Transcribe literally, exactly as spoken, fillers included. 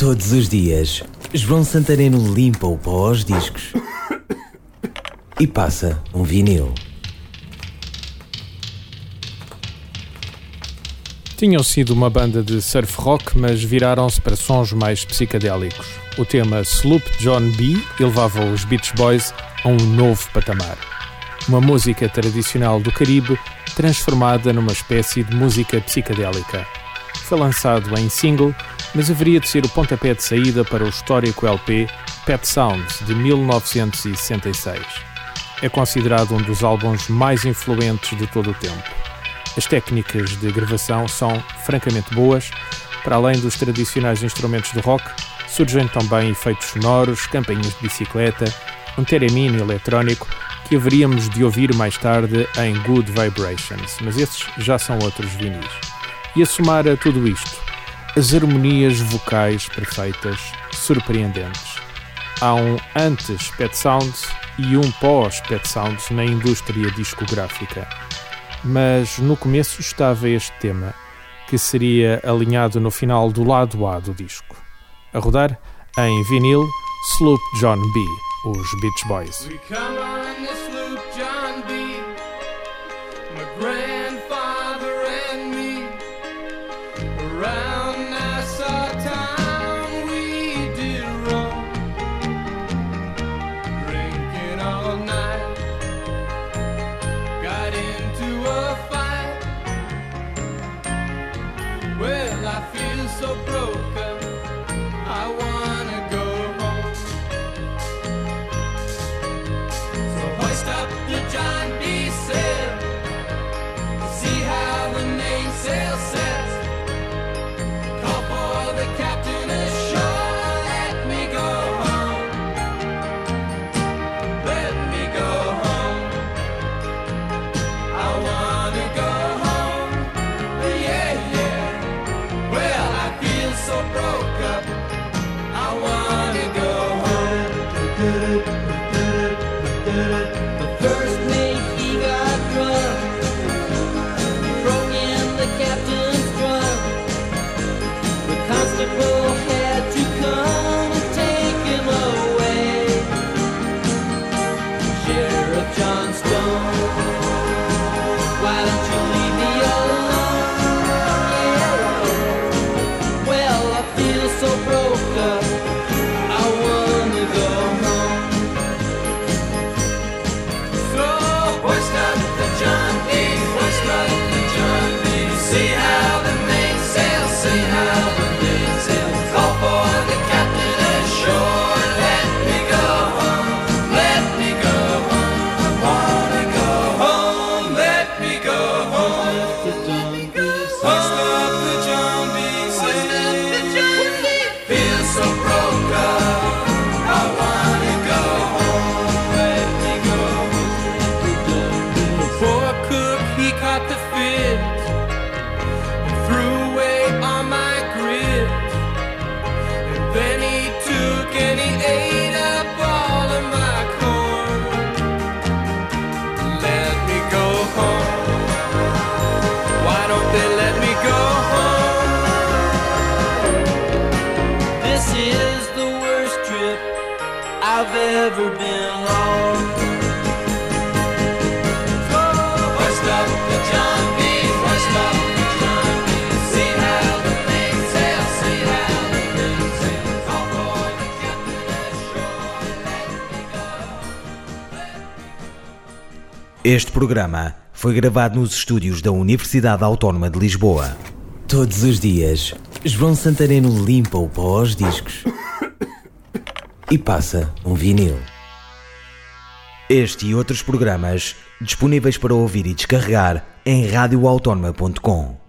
Todos os dias, João Santareno limpa o pó aos discos e passa um vinil. Tinham sido uma banda de surf rock, mas viraram-se para sons mais psicadélicos. O tema Sloop John B elevava os Beach Boys a um novo patamar. Uma música tradicional do Caribe transformada numa espécie de música psicadélica. Foi lançado em single, mas haveria de ser o pontapé de saída para o histórico L P Pet Sounds, de mil novecentos e sessenta e seis. É considerado um dos álbuns mais influentes de todo o tempo. As técnicas de gravação são francamente boas. Para além dos tradicionais instrumentos do rock, surgem também efeitos sonoros, campainhas de bicicleta, um theremin eletrónico que haveríamos de ouvir mais tarde em Good Vibrations, mas esses já são outros vinis. E a somar a tudo isto, as harmonias vocais perfeitas, surpreendentes. Há um antes Pet Sounds e um pós Pet Sounds na indústria discográfica. Mas no começo estava este tema, que seria alinhado no final do lado A do disco. A rodar, em vinil, Sloop John B, os Beach Boys. We come on the sloop John B, my grandfather and me, around Nassau town we did roam, drinking all night, got into a fight. Well, I feel so broken, I wanna go home. So hoist up the John B sail, see how the mainsail sets, call for the captain ashore, let me go home, let me go home, I wanna go home, yeah, yeah, well I feel so broke up, I wanna go home. The first mate, he got drunk, he broke in the captain's drum. The constable had to come and take him away. Sheriff John Stone, why don't you leave me alone? Yeah. Well, I feel so broke up, I wanna go home. So hoist up the John B, hoist up the John B, see how the mainsail, see how the mainsail, call for the captain ashore, let me go home, let me go home, I wanna go home, let me go home. Hoist up the John B, hoist up the John B, feel so broke up, I wanna go home, let me go home. The poor cook, he caught the fit and threw away all my grit, and then he took and he ate up all of my corn. Let me go home, why don't they let me go home? This is the worst trip I've ever been on. So hoist up the John B, hoist up the John B, see how the mainsail, see how the mainsail, call for the captain ashore, let me go, let me go. Este programa foi gravado nos estúdios da Universidade Autónoma de Lisboa. Todos os dias, João Santareno limpa o pó aos discos e passa um vinil. Este e outros programas disponíveis para ouvir e descarregar em radio autónoma ponto com.